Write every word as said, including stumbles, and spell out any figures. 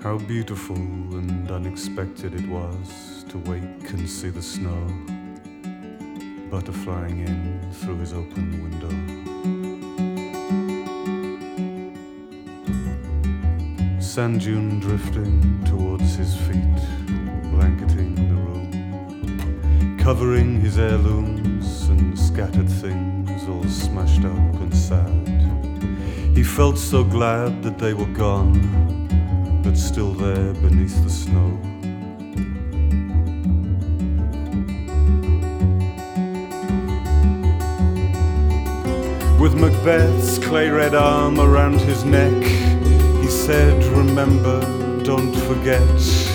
How beautiful and unexpected it was to wake and see the snow butterflying in through his open window. Sand dune drifting towards his feet, blanketing the room, covering his heirlooms and scattered things all smashed up and sad. He felt so glad that they were gone, but still there beneath the snow. With Macbeth's clay-red arm around his neck, he said, "Remember, don't forget."